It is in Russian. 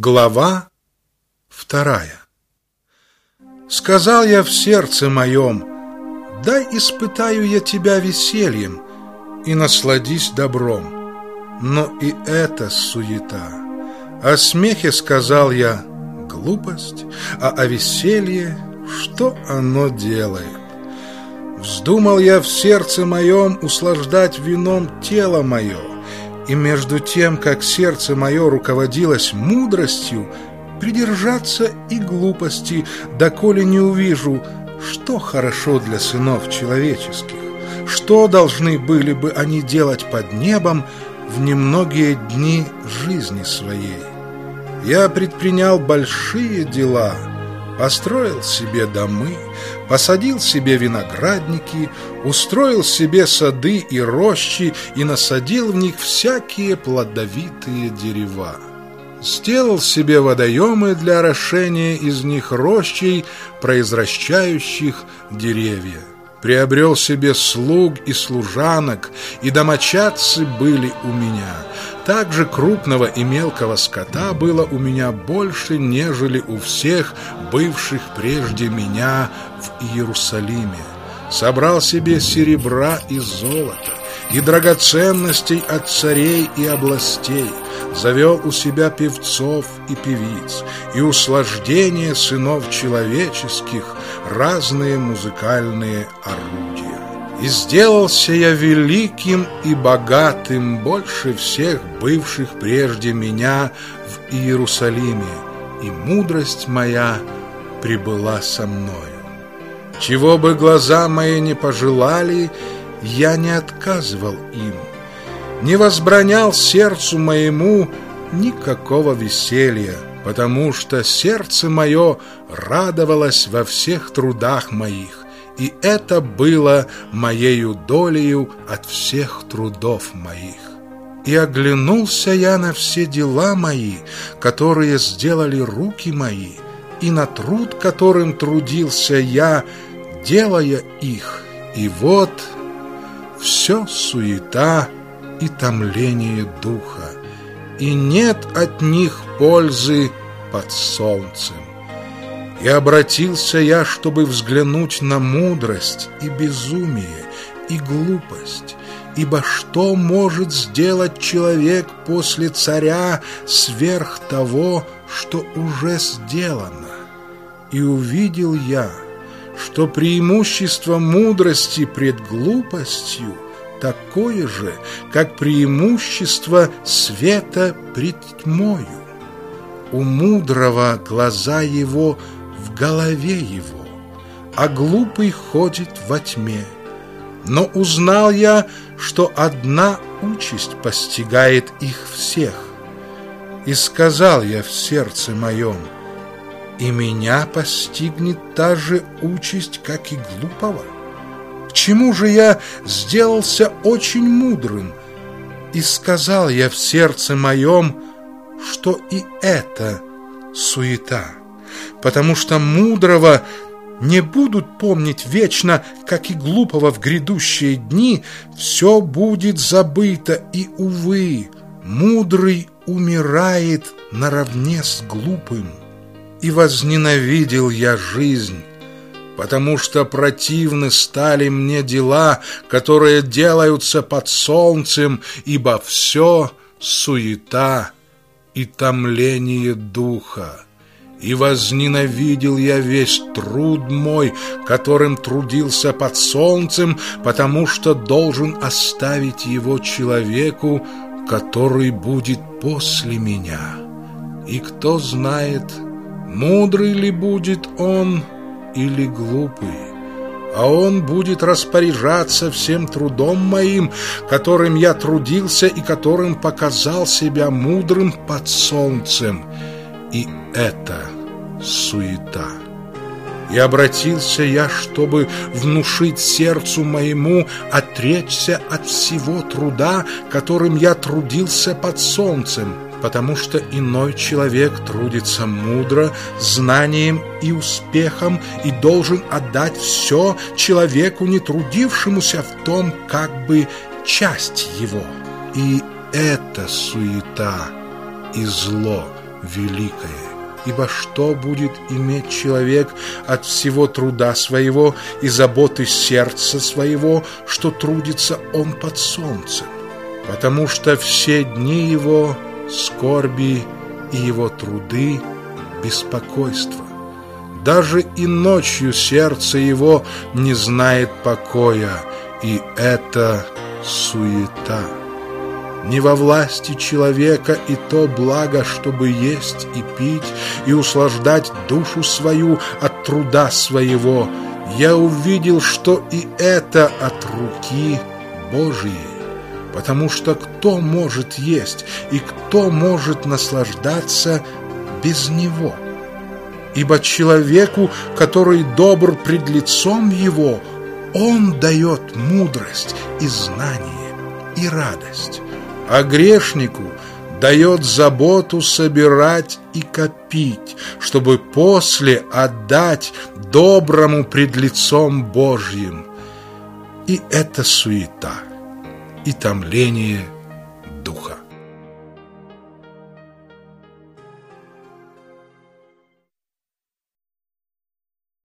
Глава 2. Сказал я в сердце моем: дай испытаю я тебя весельем и насладись добром. Но и это суета. О смехе сказал я: глупость, а о веселье что оно делает? Вздумал я в сердце моем услаждать вином тело мое, и между тем, как сердце мое руководилось мудростью, придержаться и глупости, доколе не увижу, что хорошо для сынов человеческих, что должны были бы они делать под небом в немногие дни жизни своей. Я предпринял большие дела, построил себе домы, посадил себе виноградники, устроил себе сады и рощи и насадил в них всякие плодовитые дерева. Сделал себе водоемы для орошения из них рощей, произращающих деревья. Приобрел себе слуг и служанок, и домочадцы были у меня. Также крупного и мелкого скота было у меня больше, нежели у всех бывших прежде меня в Иерусалиме. Собрал себе серебра и золота, и драгоценностей от царей и областей, завел у себя певцов и певиц, и услаждение сынов человеческих, разные музыкальные орудия. И сделался я великим и богатым больше всех бывших прежде меня в Иерусалиме, и мудрость моя прибыла со мною. Чего бы глаза мои не пожелали, я не отказывал им, не возбранял сердцу моему никакого веселья, потому что сердце мое радовалось во всех трудах моих, и это было моею долею от всех трудов моих. И оглянулся я на все дела мои, которые сделали руки мои, и на труд, которым трудился я, делая их, и вот все суета и томление духа, и нет от них пользы под солнцем. И обратился я, чтобы взглянуть на мудрость и безумие, и глупость, ибо что может сделать человек после царя сверх того, что уже сделано? И увидел я, что преимущество мудрости пред глупостью такое же, как преимущество света пред тьмою. У мудрого глаза его в голове его, а глупый ходит во тьме. Но узнал я, что одна участь постигает их всех. И сказал я в сердце моем: и меня постигнет та же участь, как и глупого. К чему же я сделался очень мудрым? И сказал я в сердце моем, что и это суета, потому что мудрого не будут помнить вечно, как и глупого в грядущие дни, все будет забыто, и, увы, мудрый умирает наравне с глупым. И возненавидел я жизнь, потому что противны стали мне дела, которые делаются под солнцем, ибо все суета и томление духа. И возненавидел я весь труд мой, которым трудился под солнцем, потому что должен оставить его человеку, который будет после меня. И кто знает, мудрый ли будет он или глупый, а он будет распоряжаться всем трудом моим, которым я трудился и которым показал себя мудрым под солнцем. И это суета. И обратился я, чтобы внушить сердцу моему отречься от всего труда, которым я трудился под солнцем, потому что иной человек трудится мудро, знанием и успехом, и должен отдать все человеку, не трудившемуся в том, как бы часть его. И это суета и зло великое. Ибо что будет иметь человек от всего труда своего и заботы сердца своего, что трудится он под солнцем? Потому что все дни его скорби и его труды беспокойство. Даже и ночью сердце его не знает покоя, и это суета. Не во власти человека и то благо, чтобы есть и пить, и услаждать душу свою от труда своего. Я увидел, что и это от руки Божией. Потому что кто может есть и кто может наслаждаться без него? Ибо человеку, который добр пред лицом его, он дает мудрость и знание и радость. А грешнику дает заботу собирать и копить, чтобы после отдать доброму пред лицом Божьим. И это суета и томление духа.